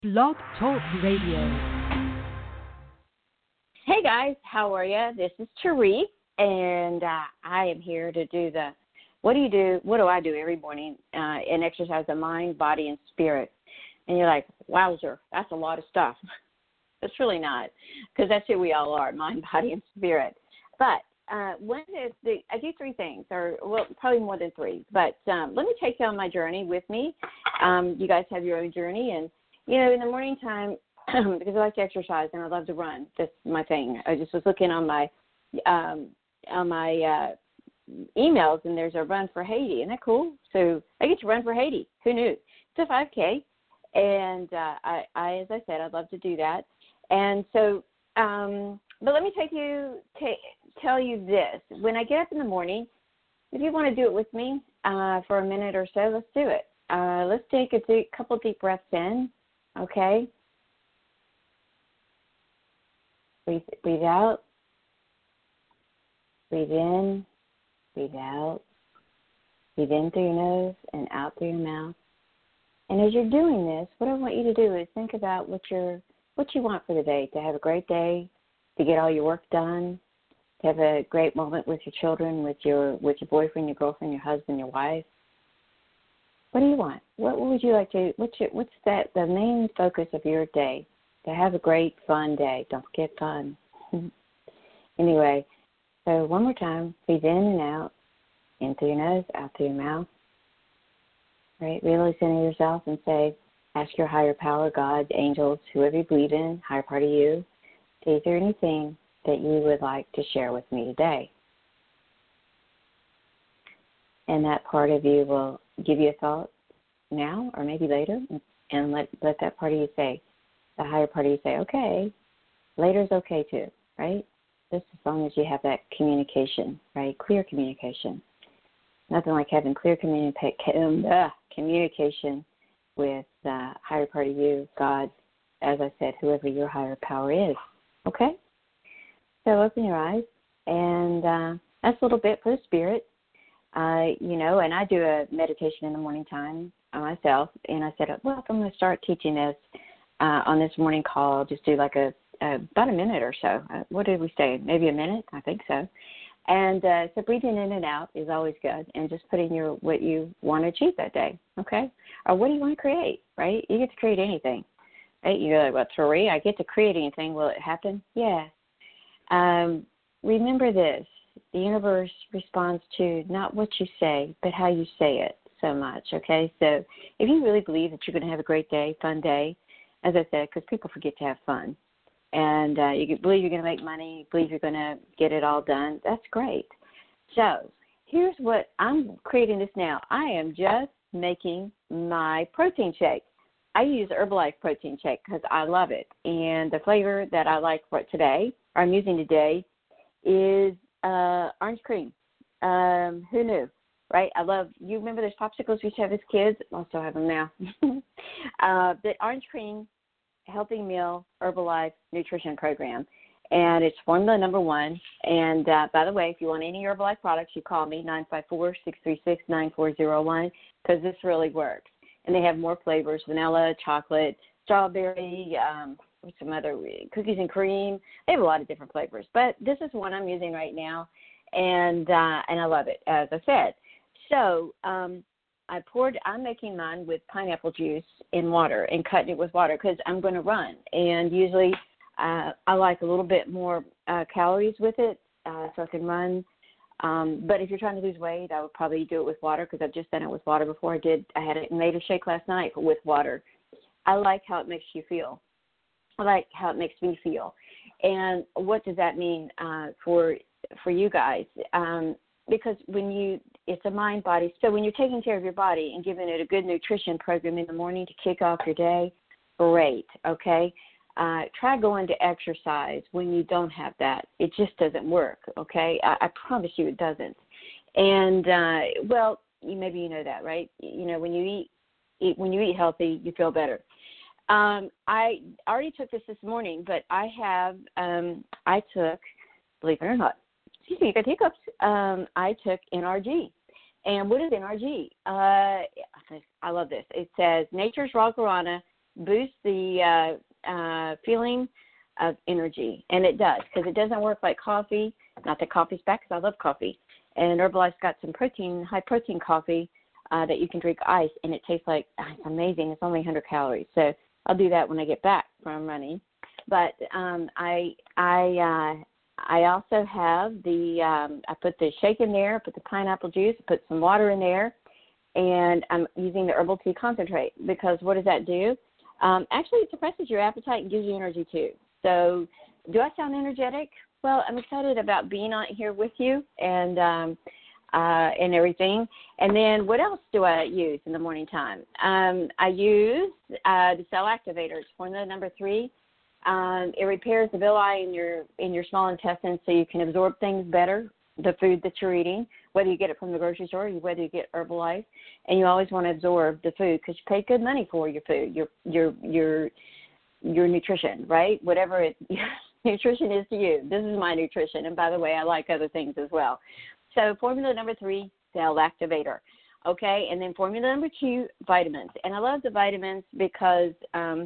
Blog Talk Radio. Hey guys, how are you? This is Therese, and I am here to do what do I do every morning and exercise the mind, body, and spirit. And you're like, wowzer, that's a lot of stuff. It's really not, because that's who we all are, mind, body, and spirit. But I do three things, probably more than three. But let me take you on my journey with me. You guys have your own journey, and in the morning time, because I like to exercise and I love to run. That's my thing. I just was looking on my emails, and there's a run for Haiti. Isn't that cool? So I get to run for Haiti. Who knew? It's a 5K, and I, as I said, I'd love to do that. And so, but let me tell you this. When I get up in the morning, if you want to do it with me for a minute or so, let's do it. Let's take a couple deep breaths in, okay? Breathe out, breathe in, breathe out, breathe in through your nose and out through your mouth. And as you're doing this, what I want you to do is think about what you want for the day, to have a great day, to get all your work done, to have a great moment with your children, with your boyfriend, your girlfriend, your husband, your wife. What do you want? What would you like to? What's the main focus of your day? To have a great, fun day. Don't forget fun. Anyway, so one more time, breathe in and out, in through your nose, out through your mouth. Right? Really center yourself and say, ask your higher power, God, angels, whoever you believe in, higher part of you, is there anything that you would like to share with me today? And that part of you will give you a thought now or maybe later, and let that part of you say, the higher part of you say, okay, later's okay too, right? Just as long as you have that communication, right? Clear communication. Nothing like having clear communication with the higher part of you, God, as I said, whoever your higher power is, okay? So open your eyes, and that's a little bit for the spirit, and I do a meditation in the morning time myself, and I said, well, if I'm going to start teaching this on this morning call, I'll just do like about a minute or so. What did we say? Maybe a minute? I think so. And so breathing in and out is always good, and just putting what you want to achieve that day, okay? Or what do you want to create, right? You get to create anything, right? You're like, well, Therese, I get to create anything. Will it happen? Yeah. Remember this. The universe responds to not what you say, but how you say it so much, okay? So if you really believe that you're going to have a great day, fun day, as I said, because people forget to have fun, and you believe you're going to make money, you believe you're going to get it all done, that's great. So here's what I'm creating this now. I am just making my protein shake. I use Herbalife protein shake because I love it, and the flavor that I like for it today, or I'm using today, is orange cream. Who knew, right? You remember those popsicles we used to have as kids? I still have them now. The orange cream healthy meal Herbalife nutrition program, and it's formula number 1. And by the way, if you want any Herbalife products, you call me 954-636-9401, because this really works. And they have more flavors: vanilla, chocolate, strawberry, some other cookies and cream. They have a lot of different flavors, but this is one I'm using right now, and I love it, as I said. So I'm making mine with pineapple juice in water and cutting it with water because I'm going to run, and usually I like a little bit more calories with it, so I can run. But if you're trying to lose weight, I would probably do it with water, because I've just done it with water before. Made a shake last night with water. I like how it makes you feel. I like how it makes me feel. And what does that mean for you guys? Because it's a mind body. So when you're taking care of your body and giving it a good nutrition program in the morning to kick off your day, great, okay? Try going to exercise when you don't have that. It just doesn't work, okay? I promise you it doesn't. And, maybe you know that, right? When you eat healthy, you feel better. I already took this morning, but I took, believe it or not, excuse me, got hiccups. I took NRG. And what is NRG? I love this. It says Nature's Raw Guarana boosts the feeling of energy, and it does, because it doesn't work like coffee. Not that coffee's bad, because I love coffee. And Herbalife's got some protein, high-protein coffee that you can drink ice, and it tastes like, it's amazing. It's only 100 calories. So I'll do that when I get back from running. But I also have I put the shake in there, I put the pineapple juice, I put some water in there, and I'm using the herbal tea concentrate, because what does that do? Actually, it suppresses your appetite and gives you energy too. So do I sound energetic? Well, I'm excited about being on here with you and everything. And then what else do I use in the morning time? I use the cell activators, formula number 3. It repairs the villi in your small intestines, so you can absorb things better, the food that you're eating, whether you get it from the grocery store or whether you get Herbalife. And you always want to absorb the food, because you pay good money for your food, your nutrition, right? Whatever nutrition is to you. This is my nutrition. And by the way, I like other things as well. So formula number 3, cell activator. Okay, and then formula number 2, vitamins. And I love the vitamins because, I'm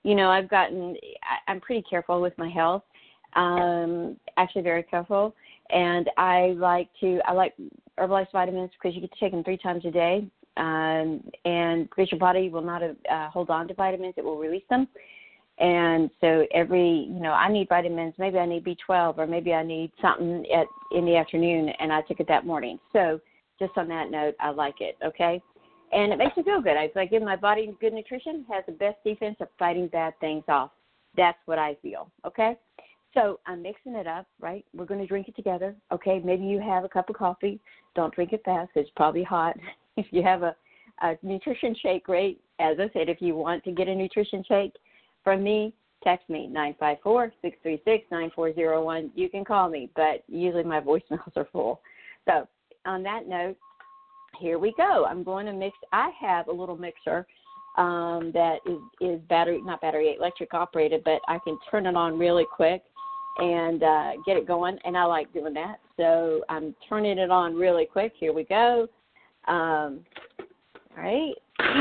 pretty careful with my health, actually very careful. And I like Herbalife's vitamins because you get to take them 3 times a day. And because your body will not hold on to vitamins, it will release them. And so I need vitamins. Maybe I need B12, or maybe I need something in the afternoon, and I took it that morning. So just on that note, I like it, okay? And it makes me feel good. I give my body good nutrition, has the best defense of fighting bad things off. That's what I feel, okay? So I'm mixing it up, right? We're going to drink it together, okay? Maybe you have a cup of coffee. Don't drink it fast because it's probably hot. If you have a nutrition shake, great. As I said, if you want to get a nutrition shake from me, text me, 954-636-9401. You can call me, but usually my voicemails are full. So on that note, here we go. I'm going to mix. I have a little mixer that is electric operated, but I can turn it on really quick and get it going, and I like doing that. So I'm turning it on really quick. Here we go. All right.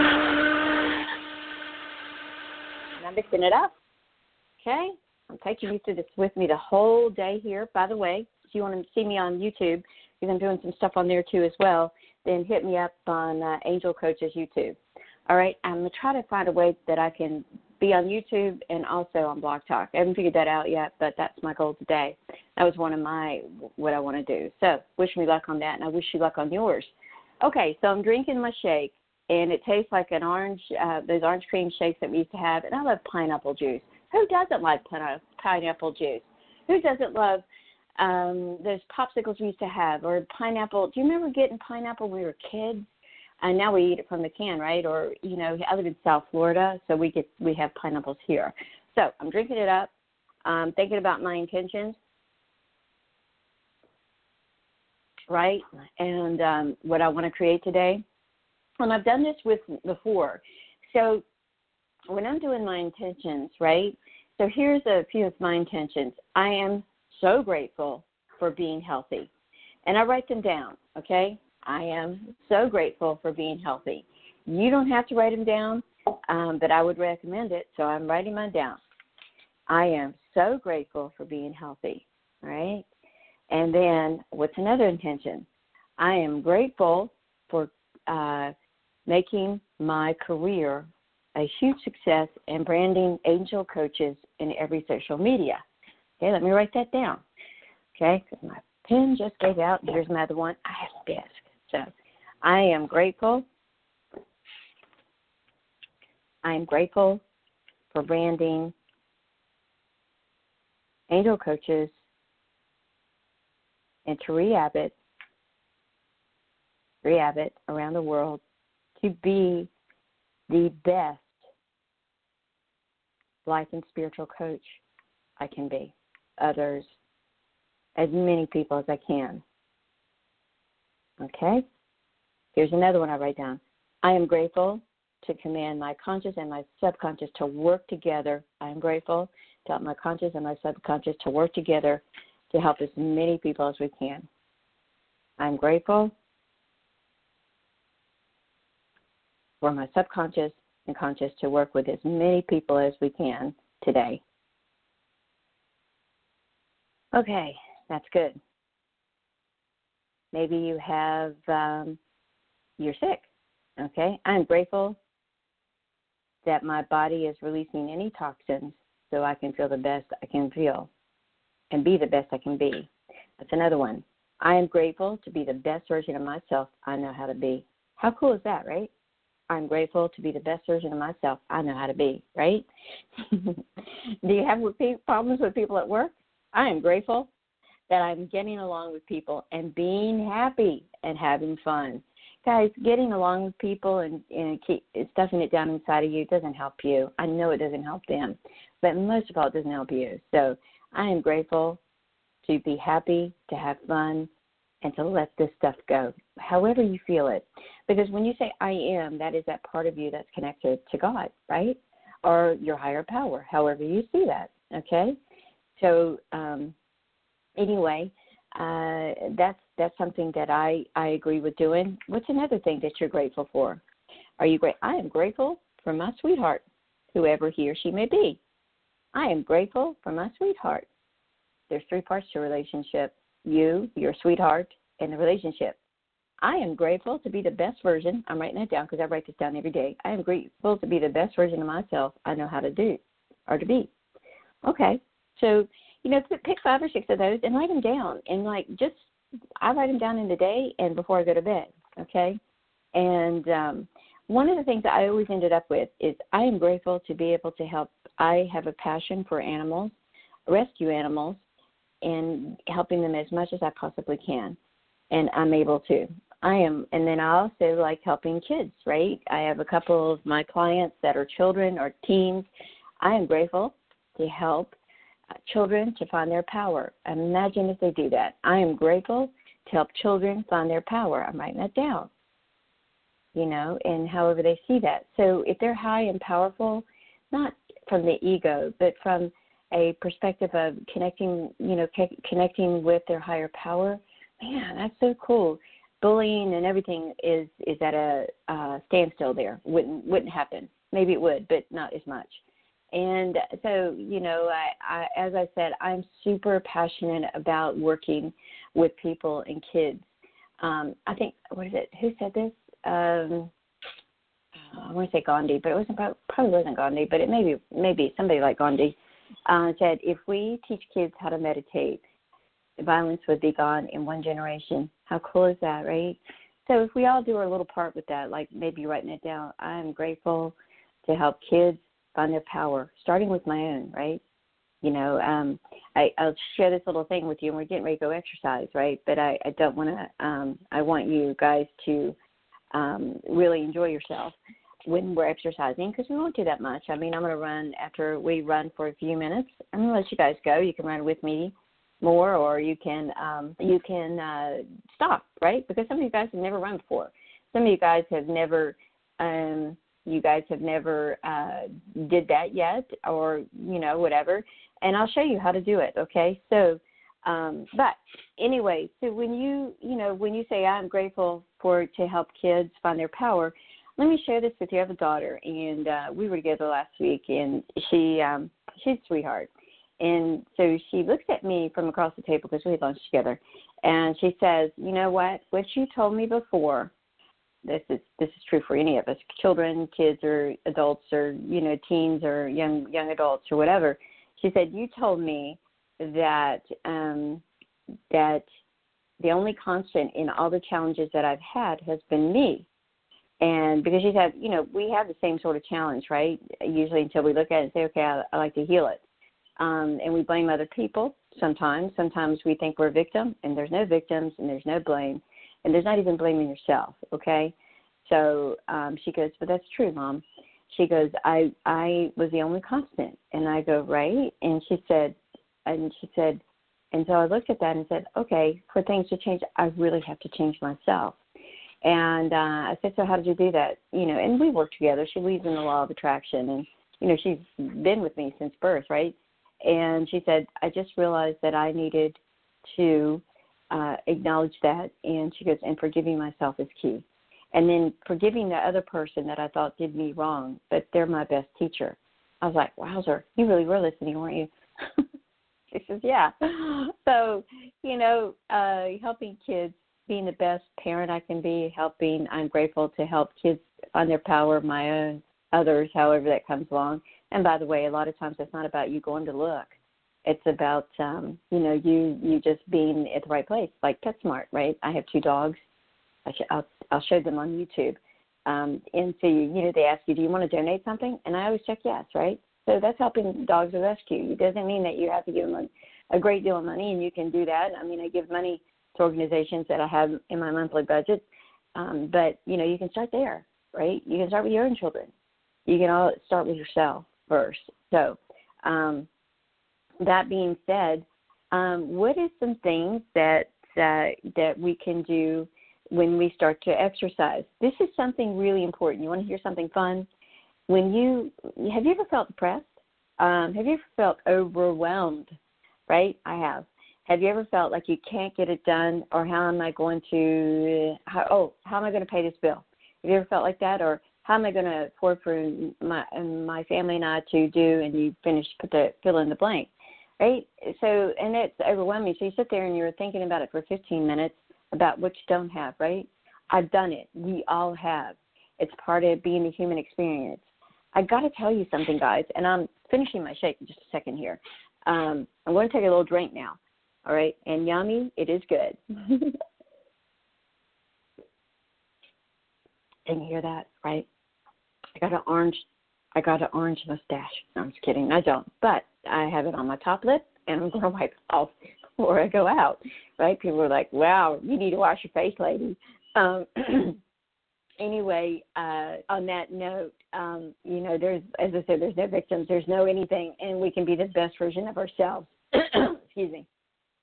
And I'm mixing it up. Okay. I'm taking you through this with me the whole day here. By the way, if you want to see me on YouTube, because I'm doing some stuff on there too as well, then hit me up on Angel Coaches YouTube. All right. I'm going to try to find a way that I can be on YouTube and also on Blog Talk. I haven't figured that out yet, but that's my goal today. That was what I want to do. So wish me luck on that, and I wish you luck on yours. Okay, so I'm drinking my shake, and it tastes like an orange, those orange cream shakes that we used to have, and I love pineapple juice. Who doesn't like pineapple juice? Who doesn't love those popsicles we used to have, or pineapple? Do you remember getting pineapple when we were kids? And now we eat it from the can, right? Or, I live in South Florida, so we have pineapples here. So I'm drinking it up, thinking about my intentions, right? And what I want to create today. And I've done this before. So when I'm doing my intentions, right? So here's a few of my intentions. I am so grateful for being healthy. And I write them down, okay? I am so grateful for being healthy. You don't have to write them down, but I would recommend it, so I'm writing mine down. I am so grateful for being healthy, right? And then what's another intention? I am grateful for making my career a huge success and branding Angel Coaches in every social media. Okay, let me write that down. Okay, because my pen just gave out. Here's another one. I have a desk. So I am grateful. I am grateful for branding Angel Coaches and Teree Abbott around the world to be the best life and spiritual coach I can be. Others, as many people as I can. Okay? Here's another one I write down. I am grateful to command my conscious and my subconscious to work together. I am grateful to help my conscious and my subconscious to work together to help as many people as we can. I'm grateful for my subconscious and conscious to work with as many people as we can today. Okay, that's good. Maybe you have, you're sick. Okay, I'm grateful that my body is releasing any toxins so I can feel the best I can feel and be the best I can be. That's another one. I am grateful to be the best version of myself I know how to be. How cool is that, right? I'm grateful to be the best version of myself I know how to be, right? Do you have problems with people at work? I am grateful that I'm getting along with people and being happy and having fun. Guys, getting along with people and keep stuffing it down inside of you doesn't help you. I know it doesn't help them, but most of all, it doesn't help you. So I am grateful to be happy, to have fun, and to let this stuff go, however you feel it. Because when you say I am, that is that part of you that's connected to God, right? Or your higher power, however you see that, okay? So anyway, that's something that I agree with doing. What's another thing that you're grateful for? Are you great? I am grateful for my sweetheart, whoever he or she may be. I am grateful for my sweetheart. There's 3 parts to a relationship: you, your sweetheart, and the relationship. I am grateful to be the best version. I'm writing that down because I write this down every day. I am grateful to be the best version of myself I know how to do or to be. Okay, so pick 5 or 6 of those and write them down. And I write them down in the day and before I go to bed, okay? And one of the things that I always ended up with is I am grateful to be able to help. I have a passion for animals, rescue animals, and helping them as much as I possibly can. And I'm able to. And then I also like helping kids, right? I have a couple of my clients that are children or teens. I am grateful to help children to find their power. Imagine if they do that. I am grateful to help children find their power. I'm writing that down, and however they see that. So if they're high and powerful, not from the ego, but from a perspective of connecting with their higher power, man, that's so cool. Bullying and everything is at a standstill there. Wouldn't happen. Maybe it would, but not as much. And so, I as I said, I'm super passionate about working with people and kids. I think, what is it? Who said this? I want to say Gandhi, but it probably wasn't Gandhi, but it maybe somebody like Gandhi said, if we teach kids how to meditate, violence would be gone in 1 generation. How cool is that, right? So if we all do our little part with that, like maybe writing it down, I'm grateful to help kids find their power, starting with my own, right? I'll share this little thing with you, and we're getting ready to go exercise, right? But I don't want to, I want you guys to really enjoy yourself when we're exercising, because we won't do that much. I mean, I'm going to run after we run for a few minutes. I'm going to let you guys go. You can run with me more, or you can stop, right? Because some of you guys have never run before. Some of you guys have never did that yet, or whatever. And I'll show you how to do it. Okay. So, but anyway, so when you say I'm grateful to help kids find their power, let me share this with you. I have a daughter, and we were together last week, and she's a sweetheart. And so she looks at me from across the table because we had lunch together, and she says, "You know what you told me before, this is true for any of us, children, kids, or adults, or teens, or young adults, or whatever." She said, "You told me that that the only constant in all the challenges that I've had has been me." And because she said, we have the same sort of challenge, right? Usually until we look at it and say, okay, I like to heal it. And we blame other people sometimes. Sometimes we think we're a victim, and there's no victims, and there's no blame, and there's not even blaming yourself, okay? So she goes, "But that's true, Mom." She goes, I was the only constant. And I go, "Right?" And she said, and so I looked at that and said, okay, for things to change, I really have to change myself. And I said, "So how did you do that?" And we work together. She believes in the law of attraction, and, she's been with me since birth, right? And she said, "I just realized that I needed to acknowledge that." And she goes, "And forgiving myself is key." and then forgiving the other person that I thought did me wrong, but they're my best teacher. I was like, wowzer, you really were listening, weren't you? She says, yeah. So, helping kids, being the best parent I can be, I'm grateful to help kids find their power, my own, others, however that comes along. And by the way, a lot of times it's not about you going to look. It's about, you just being at the right place, like PetSmart, right? I have 2 dogs. I'll show them on YouTube. And so, they ask you, do you want to donate something? And I always check yes, right? So that's helping Dogs Rescue. It doesn't mean that you have to give them a great deal of money, and you can do that. I mean, I give money to organizations that I have in my monthly budget. But, you can start there, right? You can start with your own children. You can all start with yourself first. So that being said, what is some things that we can do when we start to exercise? This is something really important. You want to hear something fun? Have you ever felt depressed? Have you ever felt overwhelmed? Right? I have. Have you ever felt like you can't get it done, or how am I going to pay this bill? Have you ever felt like that, or how am I going to afford for my family and I to do? And you fill in the blank, right? So, and it's overwhelming. So you sit there and you're thinking about it for 15 minutes about what you don't have, right? I've done it. We all have. It's part of being the human experience. I got to tell you something, guys, and I'm finishing my shake in just a second here. I'm going to take a little drink now, all right? And yummy, it is good. Can you hear that, right? I got an orange mustache. No, I'm just kidding. I don't, but I have it on my top lip, and I'm going to wipe it off before I go out, right? People are like, wow, you need to wash your face, lady. Anyway, on that note, there's, as I said, there's no victims, there's no anything, and we can be the best version of ourselves. Excuse me.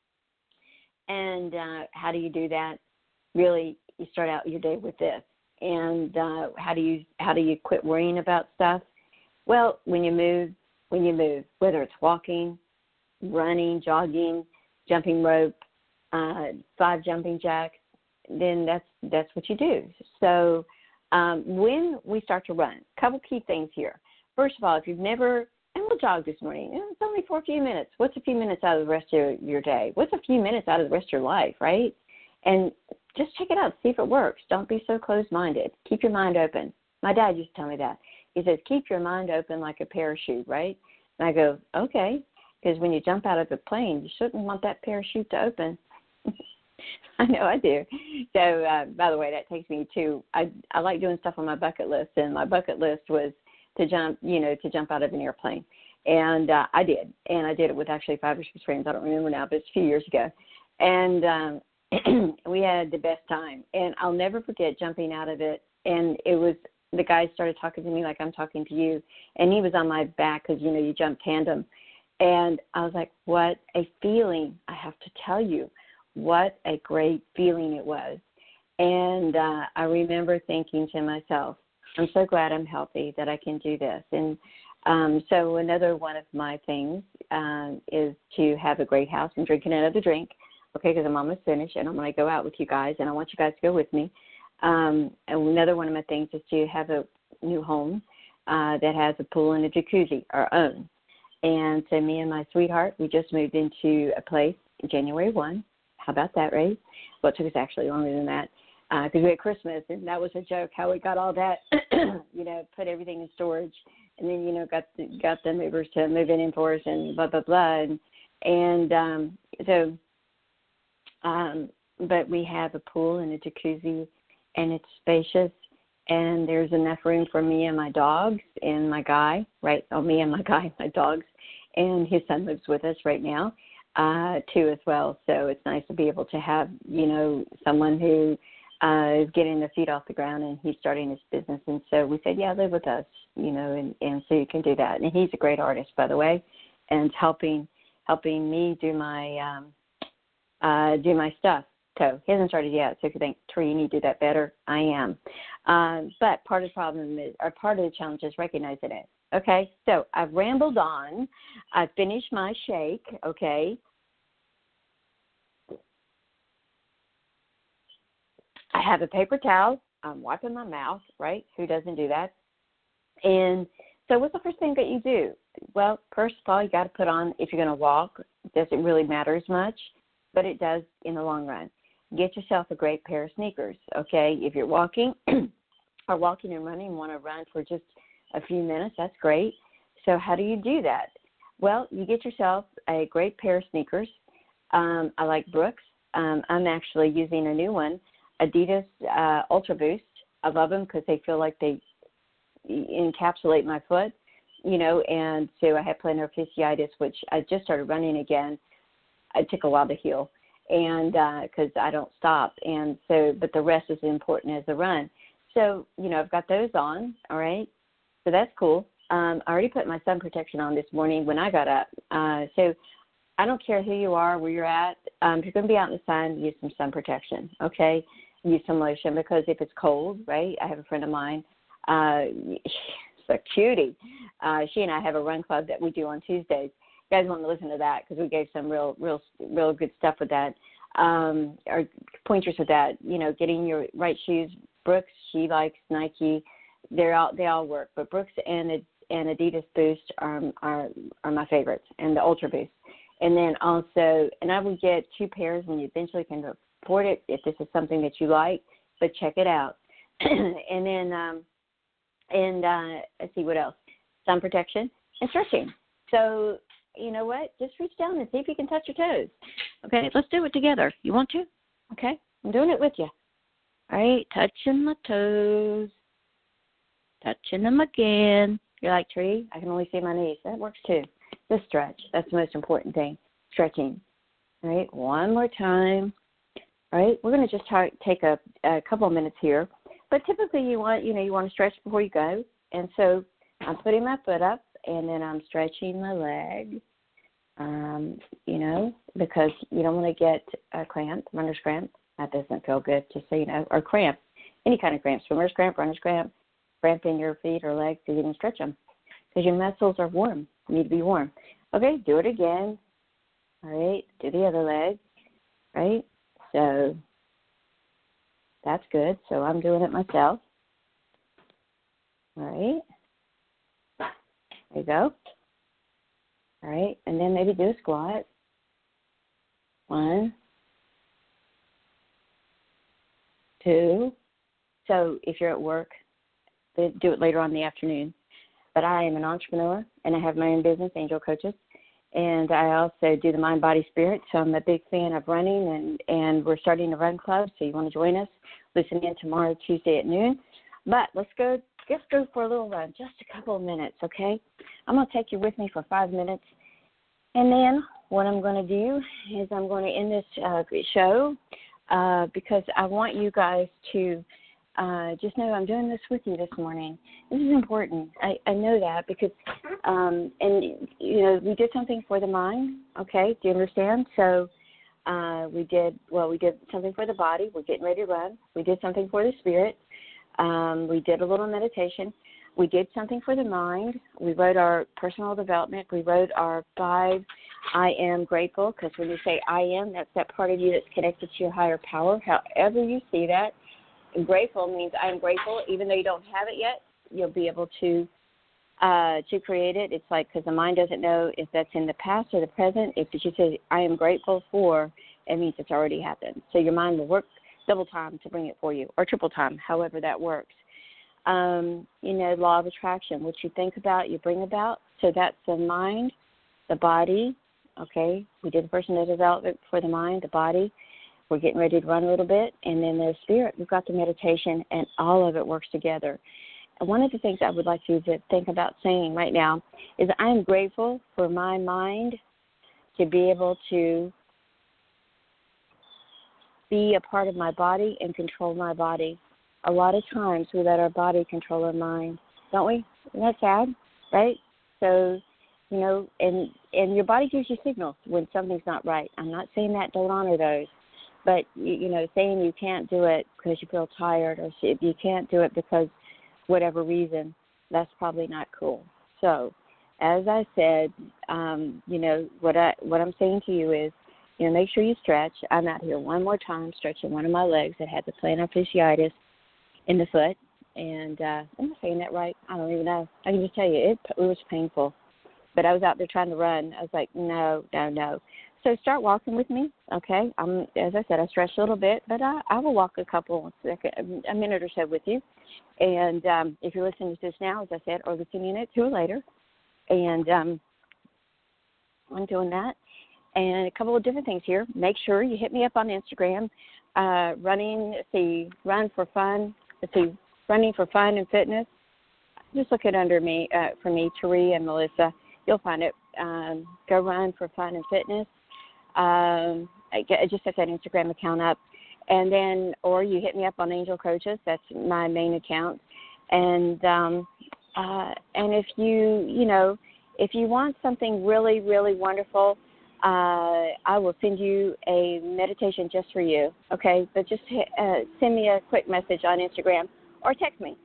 And how do you do that? Really, you start out your day with this. And how do you quit worrying about stuff? Well, when you move, whether it's walking, running, jogging, jumping rope, 5 jumping jacks, then that's what you do. So when we start to run, a couple key things here. First of all, if you've never, and we'll jog this morning, it's only for a few minutes. What's a few minutes out of the rest of your day? What's a few minutes out of the rest of your life, right? And just check it out, see if it works. Don't be so closed-minded. Keep your mind open. My dad used to tell me that. He says, keep your mind open like a parachute, right? And I go, okay, because when you jump out of a plane, you shouldn't want that parachute to open. I know I do. So, by the way, that takes me to, I like doing stuff on my bucket list, and my bucket list was to jump out of an airplane. And I did. And I did it with actually 5 or 6 friends. I don't remember now, but it's a few years ago. And we had the best time. And I'll never forget jumping out of it. And it was, the guy started talking to me like I'm talking to you. And he was on my back because, you jump tandem. And I was like, what a feeling. I have to tell you. What a great feeling it was. And I remember thinking to myself, I'm so glad I'm healthy that I can do this. And so another one of my things is to have a great house and drinking another drink, okay, because I'm almost finished, and I'm going to go out with you guys, and I want you guys to go with me. And another one of my things is to have a new home that has a pool and a jacuzzi, our own. And so me and my sweetheart, we just moved into a place January 1. How about that, right? Well, it took us actually longer than that because we had Christmas, and that was a joke how we got all that, put everything in storage, and then, got the movers to move it in for us and blah, blah, blah. But we have a pool and a jacuzzi, and it's spacious, and there's enough room for me and my dogs and my guy, right? Oh, me and my guy, my dogs, and his son lives with us right now. Too as well. So it's nice to be able to have, someone who is getting their feet off the ground, and he's starting his business. And so we said, yeah, live with us, and so you can do that. And he's a great artist, by the way, and helping me do my stuff. So he hasn't started yet. So if you think, Tori, you need to do that better, I am. But part of the problem is, or part of the challenge is recognizing it. Okay, so I've rambled on. I finished my shake, okay. I have a paper towel I'm wiping my mouth, right? Who doesn't do that? And so what's the first thing that you do? Well, first of all, you got to put on, if you're going to walk, it doesn't really matter as much, but it does in the long run. Get yourself a great pair of sneakers, okay? If you're walking or walking and running and want to run for just a few minutes, that's great. So how do you do that? Well, you get yourself a great pair of sneakers. I like Brooks. I'm actually using a new one, Adidas Ultra Boost. I love them because they feel like they encapsulate my foot, and so I have plantar fasciitis, which I just started running again. It took a while to heal, and because I don't stop, and so, but the rest is important as the run. So, I've got those on, all right, so that's cool. I already put my sun protection on this morning when I got up, so I don't care who you are, where you're at. If you're going to be out in the sun, use some sun protection, okay? Use some lotion, because if it's cold, right, I have a friend of mine, she's a cutie. She and I have a run club that we do on Tuesdays. You guys want to listen to that because we gave some real good stuff with that, or pointers with that. Getting your right shoes. Brooks, she likes Nike. They all work, but Brooks and Adidas Boost are my favorites, and the Ultra Boost. And then also, and I would get 2 pairs when you eventually can afford it if this is something that you like. But check it out. And then let's see what else. Sun protection and stretching. So, you know what? Just reach down and see if you can touch your toes. Okay, let's do it together. You want to? Okay, I'm doing it with you. All right, touching my toes. Touching them again. You're like, Tree, I can only see my knees. That works too. Just stretch. That's the most important thing, stretching. All right, one more time. All right, we're going to just take a couple of minutes here. But typically you want to stretch before you go. And so I'm putting my foot up, and then I'm stretching my leg, because you don't want to get a cramp, runner's cramp. That doesn't feel good, just so you know, or cramp, any kind of cramp, swimmer's cramp, runner's cramp, cramp in your feet or legs, so you can stretch them because your muscles are warm. You need to be warm. Okay, do it again. All right, do the other leg. Right, so that's good. So I'm doing it myself. All right. There you go. All right. And then maybe do a squat. 1, 2. So if you're at work, do it later on in the afternoon. But I am an entrepreneur, and I have my own business, Angel Coaches. And I also do the Mind, Body, Spirit. So I'm a big fan of running, and we're starting a run club. So you want to join us? Listen in tomorrow, Tuesday at noon. But let's go for a little run, just a couple of minutes, okay? I'm going to take you with me for 5 minutes. And then what I'm going to do is I'm going to end this show because I want you guys to just know I'm doing this with you this morning. This is important. I know that because, we did something for the mind, okay? Do you understand? So we did something for the body. We're getting ready to run. We did something for the spirit. We did a little meditation. We did something for the mind. We wrote our personal development. We wrote our 5 I am grateful, because when you say I am, that's that part of you that's connected to your higher power. However you see that, grateful means I am grateful. Even though you don't have it yet, you'll be able to create it. It's like, because the mind doesn't know if that's in the past or the present. If you say I am grateful for, it means it's already happened. So your mind will work double time to bring it for you, or triple time, however that works. Law of attraction, what you think about, you bring about. So that's the mind, the body. Okay, we did the personal development for the mind, the body. We're getting ready to run a little bit, and then the spirit. We've got the meditation, and all of it works together. And one of the things I would like you to think about saying right now is I am grateful for my mind to be able to be a part of my body and control my body. A lot of times we let our body control our mind, don't we? Isn't that sad, right? So, and your body gives you signals when something's not right. I'm not saying that don't honor those, but, saying you can't do it because you feel tired, or if you can't do it because whatever reason, that's probably not cool. So, as I said, what I'm saying to you is, make sure you stretch. I'm out here one more time stretching one of my legs that had the plantar fasciitis. in the foot. And am I saying that right? I don't even know. I can just tell you, it was painful. But I was out there trying to run. I was like, no. So start walking with me, okay? As I said, I stretch a little bit, but I will walk a minute or so with you. And if you're listening to this now, as I said, or listening it to it later, and I'm doing that. And a couple of different things here. Make sure you hit me up on Instagram, Run for Fun. Running for Fun and Fitness. Just look it under me, for me, Tari and Melissa. You'll find it. Go Run for Fun and Fitness. I just set that Instagram account up. And then, or you hit me up on Angel Coaches. That's my main account. And if if you want something really, really wonderful, I will send you a meditation just for you, okay? But just send me a quick message on Instagram or text me,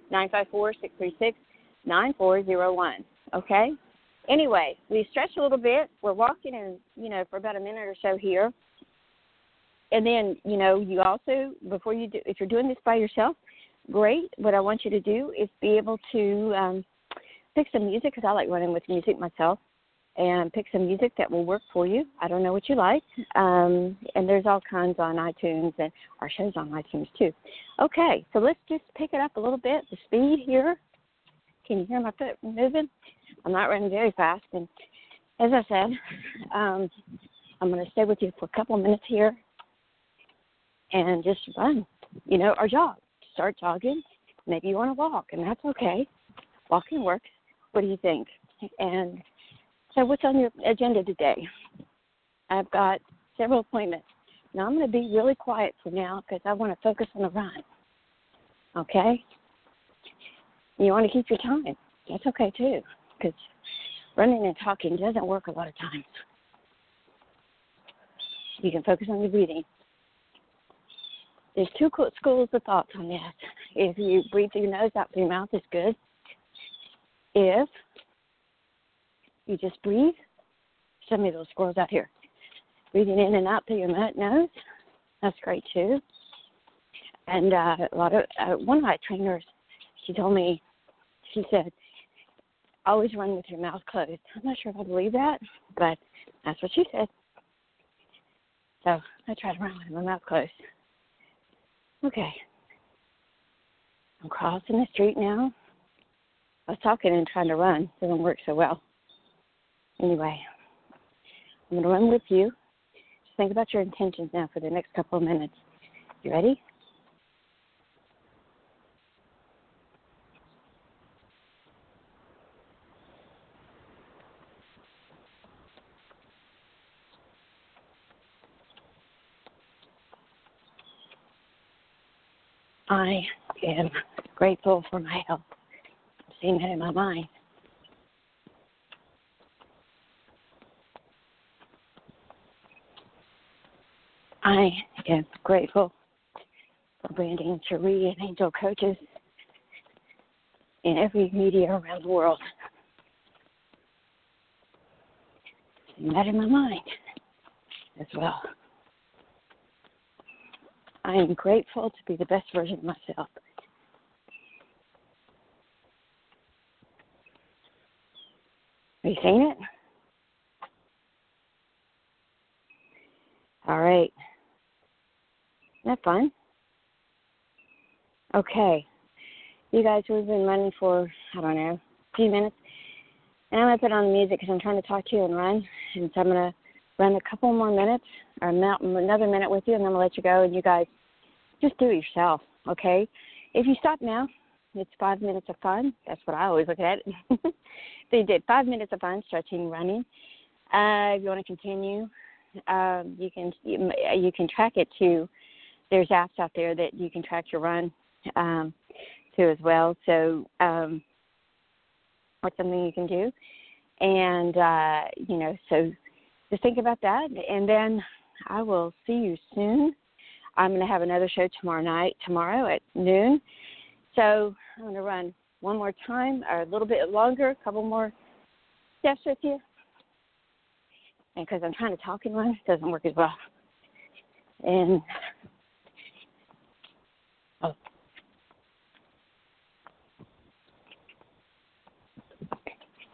954-636-9401, okay? Anyway, we stretched a little bit. We're walking for about a minute or so here. And then, you also, before you do, if you're doing this by yourself, great. What I want you to do is be able to pick some music, because I like running with music myself, and pick some music that will work for you. I don't know what you like. And there's all kinds on iTunes, and our show's on iTunes too. Okay, so let's just pick it up a little bit, the speed here. Can you hear my foot moving? I'm not running very fast. And as I said, I'm going to stay with you for a couple of minutes here and just run, or jog. Start jogging. Maybe you want to walk, and that's okay. Walking works. What do you think? And so what's on your agenda today? I've got several appointments. Now, I'm going to be really quiet for now because I want to focus on the run, okay? You want to keep your time. That's okay, too, because running and talking doesn't work a lot of times. You can focus on your breathing. There's two schools of thoughts on this. If you breathe through your nose, out through your mouth, is good. If you just breathe, show me those squirrels out here. Breathing in and out through your nose, that's great too. And one of my trainers, she told me, she said, always run with your mouth closed. I'm not sure if I believe that, but that's what she said. So I try to run with my mouth closed. Okay. I'm crossing the street now. I was talking and trying to run. It doesn't work so well. Anyway, I'm going to run with you. Just think about your intentions now for the next couple of minutes. You ready? I am grateful for my health. I'm seeing that in my mind. I am grateful for Brandy and Cherie and Angel Coaches in every media around the world. Seeing that in my mind as well. I am grateful to be the best version of myself. Are you seeing it? All right. Isn't that fun? Okay. You guys, we've been running for, I don't know, a few minutes. And I'm going to put on the music because I'm trying to talk to you and run. And so I'm going to run a couple more minutes, or another minute with you, and then I'm going to let you go. And you guys, just do it yourself, okay? If you stop now, it's 5 minutes of fun. That's what I always look at. So you did 5 minutes of fun, stretching, running. If you want to continue, you can track it too. There's apps out there that you can track your run too as well. So that's something you can do. And, so just think about that. And then I will see you soon. I'm going to have another show tomorrow at noon. So I'm going to run one more time, or a little bit longer, a couple more steps with you. And because I'm trying to talk and run, it doesn't work as well. And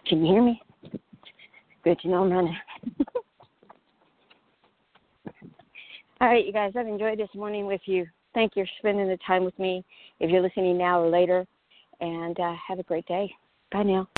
Can you hear me? Good to know I'm running. All right, you guys, I've enjoyed this morning with you. Thank you for spending the time with me, if you're listening now or later, and have a great day. Bye now.